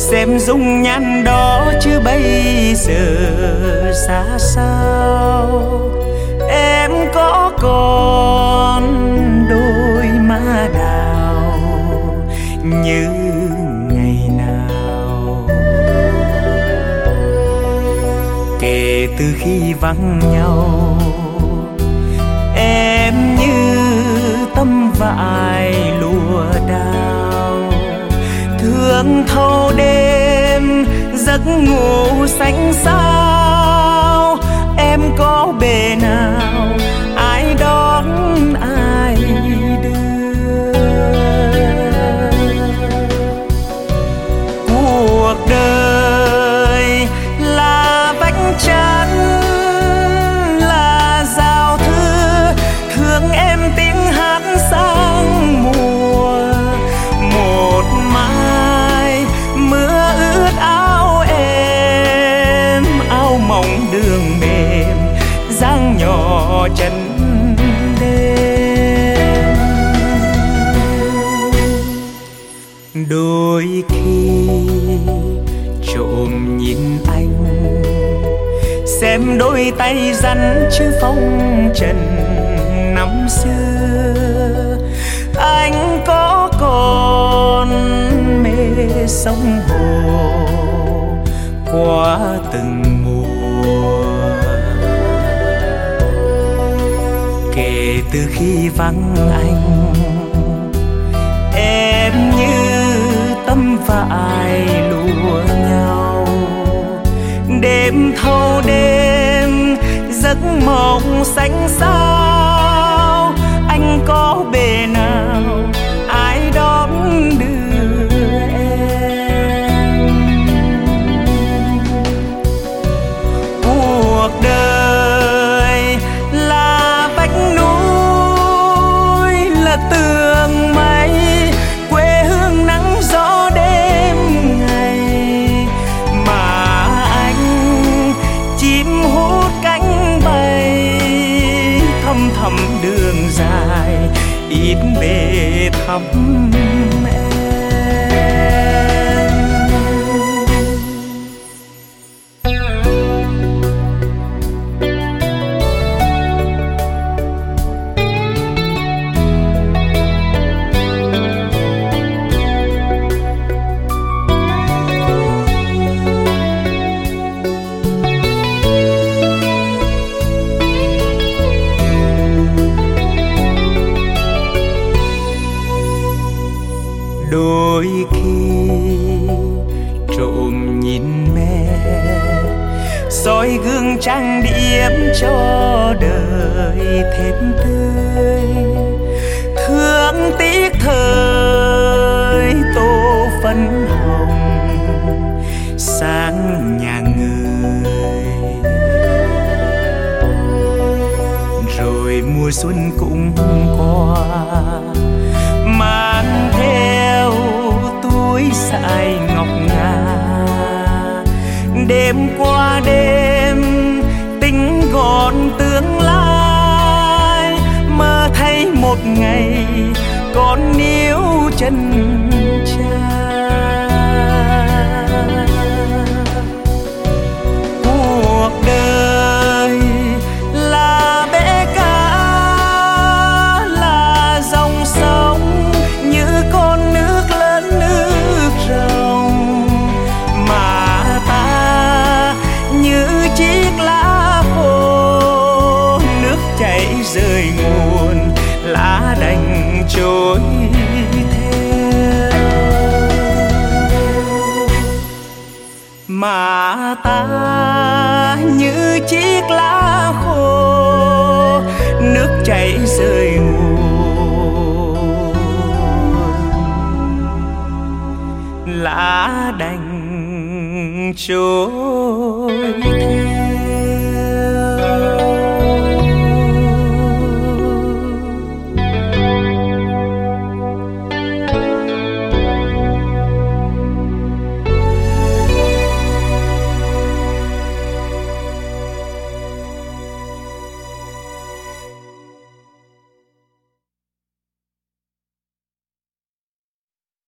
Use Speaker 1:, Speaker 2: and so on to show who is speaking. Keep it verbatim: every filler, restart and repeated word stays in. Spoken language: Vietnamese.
Speaker 1: xem dung nhan đó chứ bây giờ xa sao. Em có còn đôi má đào như ngày nào. Kể từ khi vắng nhau, em như tấm vải lụa đào, thương thâu đêm giấc ngủ xanh xao. Em có bề nào ai đón ai đưa. Cuộc đời là vách chắn, là giao thư thương em tiếng hát sang mùa. Một mai mưa ướt áo em, áo mỏng đường mềm dáng nhỏ chân đêm. Đôi khi trộm nhìn anh, xem đôi tay rắn chứ phong trần năm xưa. Anh có còn mê sông hồ qua từng mùa. Kể từ khi vắng anh, em như tấm vải lụa nhau. Đêm thâu đêm giấc mộng xanh xao. Anh có bề nào ai đón đưa em. Cuộc đời là vách núi, là tường mây, quê hương nắng gió đêm ngày. Mà anh chim hút cánh bay, thăm thầm đường dài ít về thăm em. Đôi khi trộm nhìn mẹ, soi gương trang điểm cho đời thêm tươi. Thương tiếc thời tô phấn hồng sang nhà người. Rồi mùa xuân cũng qua, mang theo túi xài ngọc ngà. Đêm qua đêm tính gọn tương lai, mơ thấy một ngày con níu chân cha. Cuộc đời là bể cá, là dòng sông, như con nước lớn nước rồng. Mà ta như chiếc lá khô, nước chảy rơi nguồn, lá đành trôi theo. Mà ta như chiếc lá khô, nước chảy rơi nguồn, lá đành trôi theo.